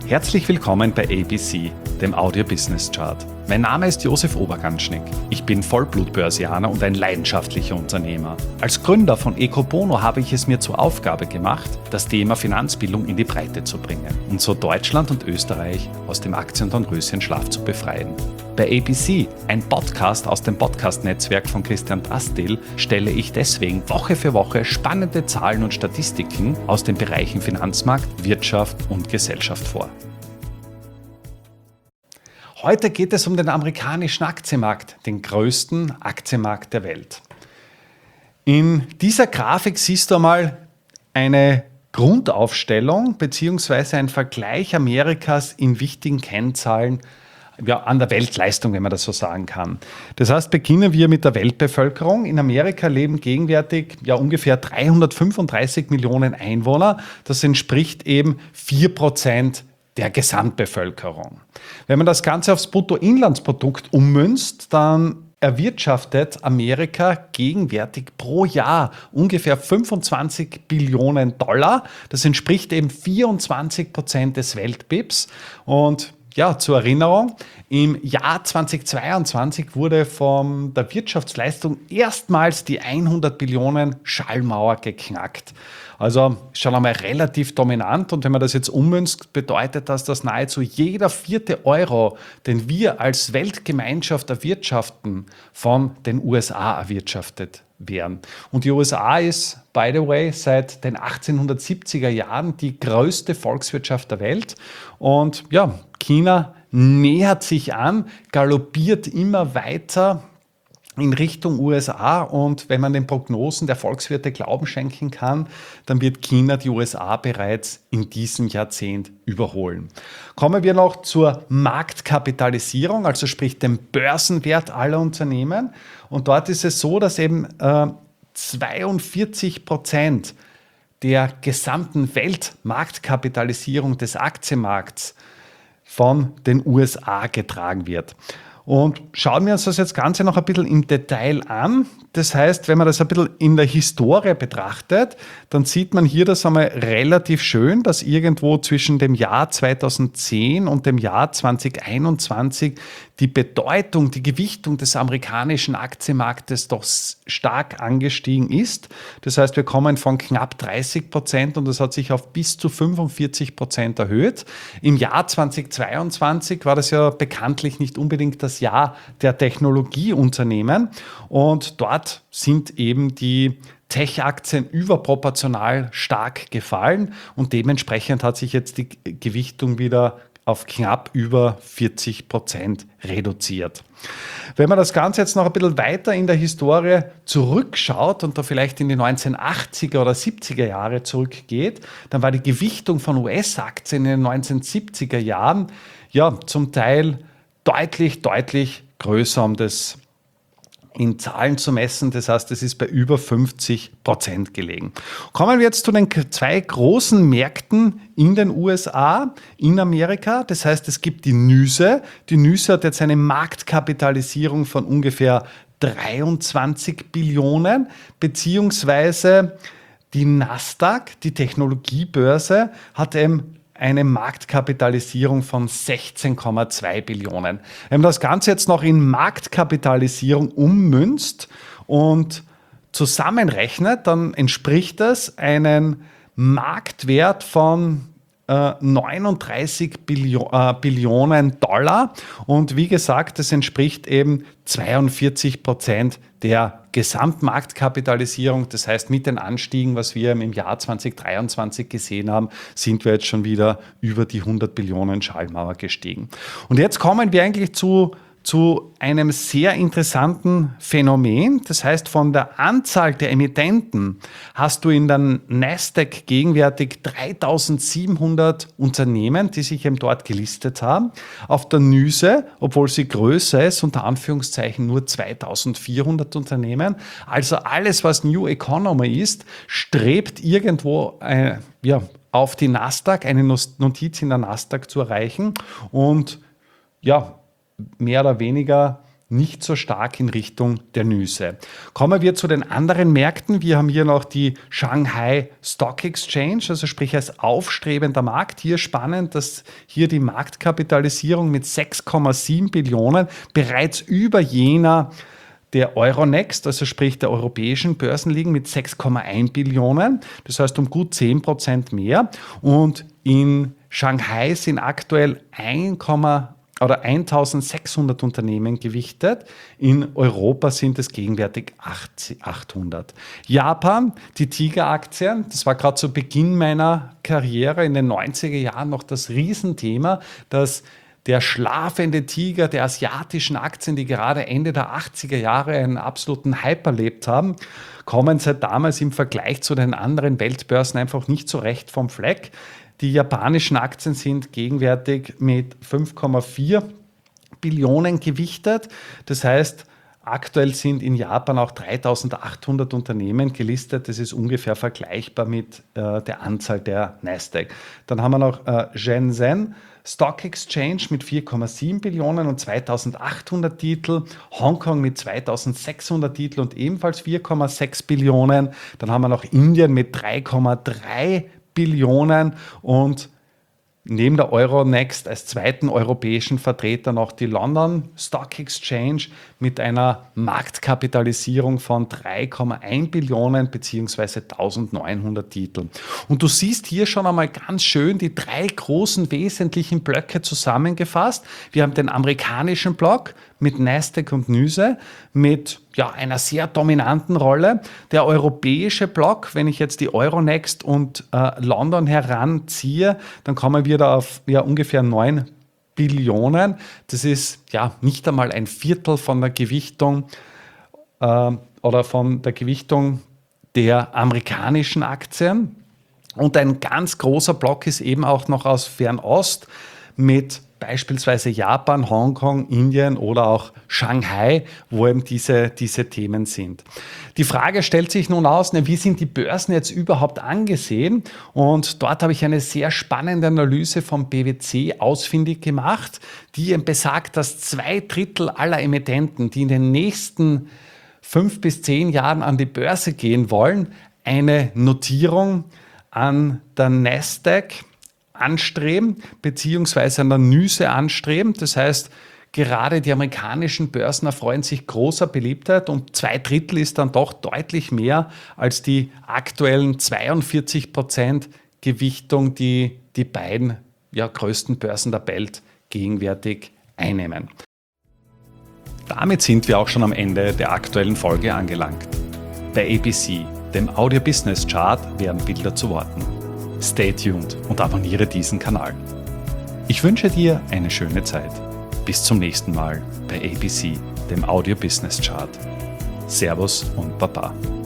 Herzlich willkommen bei ABC, dem Audio Business Chart. Mein Name ist Josef Oberganschnick. Ich bin Vollblutbörsianer und ein leidenschaftlicher Unternehmer. Als Gründer von Ecobono habe ich es mir zur Aufgabe gemacht, das Thema Finanzbildung in die Breite zu bringen und so Deutschland und Österreich aus dem Aktien- und Röschenschlaf zu befreien. Bei ABC, ein Podcast aus dem Podcast-Netzwerk von Christian Drastil, stelle ich deswegen Woche für Woche spannende Zahlen und Statistiken aus den Bereichen Finanzmarkt, Wirtschaft und Gesellschaft vor. Heute geht es um den amerikanischen Aktienmarkt, den größten Aktienmarkt der Welt. In dieser Grafik siehst du einmal eine Grundaufstellung bzw. ein Vergleich Amerikas in wichtigen Kennzahlen an der Weltleistung, wenn man das so sagen kann. Das heißt, beginnen wir mit der Weltbevölkerung. In Amerika leben gegenwärtig ungefähr 335 Millionen Einwohner. Das entspricht eben 4% der Gesamtbevölkerung. Wenn man das Ganze aufs Bruttoinlandsprodukt ummünzt, dann erwirtschaftet Amerika gegenwärtig pro Jahr ungefähr 25 Billionen Dollar. Das entspricht eben 24% des Welt-BIPs. Und zur Erinnerung, im Jahr 2022 wurde von der Wirtschaftsleistung erstmals die 100 Billionen Schallmauer geknackt. Also schon einmal relativ dominant, und wenn man das jetzt ummünzt, bedeutet das, dass nahezu jeder 4. Euro, den wir als Weltgemeinschaft erwirtschaften, von den USA erwirtschaftet werden. Und die USA ist, by the way, seit den 1870er Jahren die größte Volkswirtschaft der Welt. Und China nähert sich an, galoppiert immer weiter in Richtung USA, und wenn man den Prognosen der Volkswirte Glauben schenken kann, dann wird China die USA bereits in diesem Jahrzehnt überholen. Kommen wir noch zur Marktkapitalisierung, also sprich dem Börsenwert aller Unternehmen. Und dort ist es so, dass eben 42% der gesamten Weltmarktkapitalisierung des Aktienmarkts von den USA getragen wird. Und schauen wir uns das jetzt Ganze noch ein bisschen im Detail an. Das heißt, wenn man das ein bisschen in der Historie betrachtet, dann sieht man hier das einmal relativ schön, dass irgendwo zwischen dem Jahr 2010 und dem Jahr 2021 die Bedeutung, die Gewichtung des amerikanischen Aktienmarktes doch stark angestiegen ist. Das heißt, wir kommen von knapp 30% und das hat sich auf bis zu 45% erhöht. Im Jahr 2022 war das ja bekanntlich nicht unbedingt das Jahr der Technologieunternehmen, und dort sind eben die Tech-Aktien überproportional stark gefallen, und dementsprechend hat sich jetzt die Gewichtung wieder auf knapp über 40% reduziert. Wenn man das Ganze jetzt noch ein bisschen weiter in der Historie zurückschaut und da vielleicht in die 1980er oder 70er Jahre zurückgeht, dann war die Gewichtung von US-Aktien in den 1970er Jahren zum Teil deutlich größer, um das in Zahlen zu messen. Das heißt, es ist bei über 50% gelegen. Kommen wir jetzt zu den zwei großen Märkten in den USA, in Amerika. Das heißt, es gibt die NYSE. Die NYSE hat jetzt eine Marktkapitalisierung von ungefähr 23 Billionen, beziehungsweise die Nasdaq, die Technologiebörse, hat eben eine Marktkapitalisierung von 16,2 Billionen. Wenn man das Ganze jetzt noch in Marktkapitalisierung ummünzt und zusammenrechnet, dann entspricht das einen Marktwert von 39 Billionen Dollar. Und wie gesagt, das entspricht eben 42% der Gesamtmarktkapitalisierung. Das heißt, mit den Anstiegen, was wir im Jahr 2023 gesehen haben, sind wir jetzt schon wieder über die 100 Billionen Schallmauer gestiegen. Und jetzt kommen wir eigentlich zu einem sehr interessanten Phänomen. Das heißt, von der Anzahl der Emittenten hast du in der Nasdaq gegenwärtig 3700 Unternehmen, die sich eben dort gelistet haben. Auf der NYSE, obwohl sie größer ist, unter Anführungszeichen nur 2400 Unternehmen. Also alles, was New Economy ist, strebt irgendwo auf die Nasdaq, eine Notiz in der Nasdaq zu erreichen, und mehr oder weniger nicht so stark in Richtung der Nüsse. Kommen wir zu den anderen Märkten. Wir haben hier noch die Shanghai Stock Exchange, also sprich als aufstrebender Markt. Hier spannend, dass hier die Marktkapitalisierung mit 6,7 Billionen bereits über jener der Euronext, also sprich der europäischen Börsen, liegen mit 6,1 Billionen. Das heißt um gut 10% mehr. Und in Shanghai sind aktuell 1600 Unternehmen gewichtet. In Europa sind es gegenwärtig 800. Japan, die Tiger-Aktien, das war gerade zu Beginn meiner Karriere in den 90er Jahren noch das Riesenthema, dass der schlafende Tiger der asiatischen Aktien, die gerade Ende der 80er Jahre einen absoluten Hype erlebt haben, kommen seit damals im Vergleich zu den anderen Weltbörsen einfach nicht so recht vom Fleck. Die japanischen Aktien sind gegenwärtig mit 5,4 Billionen gewichtet. Das heißt, aktuell sind in Japan auch 3.800 Unternehmen gelistet. Das ist ungefähr vergleichbar mit der Anzahl der Nasdaq. Dann haben wir noch Shenzhen Stock Exchange mit 4,7 Billionen und 2.800 Titel. Hongkong mit 2.600 Titel und ebenfalls 4,6 Billionen. Dann haben wir noch Indien mit 3,3 Billionen und neben der Euronext als zweiten europäischen Vertreter noch die London Stock Exchange mit einer Marktkapitalisierung von 3,1 Billionen bzw. 1900 Titeln. Und du siehst hier schon einmal ganz schön die drei großen wesentlichen Blöcke zusammengefasst. Wir haben den amerikanischen Block mit Nasdaq und Nyse mit einer sehr dominanten Rolle. Der europäische Block, wenn ich jetzt die Euronext und London heranziehe, dann kommen wir da auf ungefähr 9 Billionen. Das ist nicht einmal ein Viertel von der Gewichtung oder von der Gewichtung der amerikanischen Aktien. Und ein ganz großer Block ist eben auch noch aus Fernost mit beispielsweise Japan, Hongkong, Indien oder auch Shanghai, wo eben diese Themen sind. Die Frage stellt sich nun aus, wie sind die Börsen jetzt überhaupt angesehen? Und dort habe ich eine sehr spannende Analyse vom PwC ausfindig gemacht, die eben besagt, dass 2/3 aller Emittenten, die in den nächsten 5 bis 10 Jahren an die Börse gehen wollen, eine Notierung an der Nasdaq anstreben, beziehungsweise an der Nyse anstreben. Das heißt, gerade die amerikanischen Börsen erfreuen sich großer Beliebtheit und 2/3 ist dann doch deutlich mehr als die aktuellen 42% Gewichtung, die die beiden größten Börsen der Welt gegenwärtig einnehmen. Damit sind wir auch schon am Ende der aktuellen Folge angelangt. Bei ABC, dem Audio Business Chart, werden Bilder zu Worten. Stay tuned und abonniere diesen Kanal. Ich wünsche dir eine schöne Zeit. Bis zum nächsten Mal bei ABC, dem Audio Business Chart. Servus und Baba.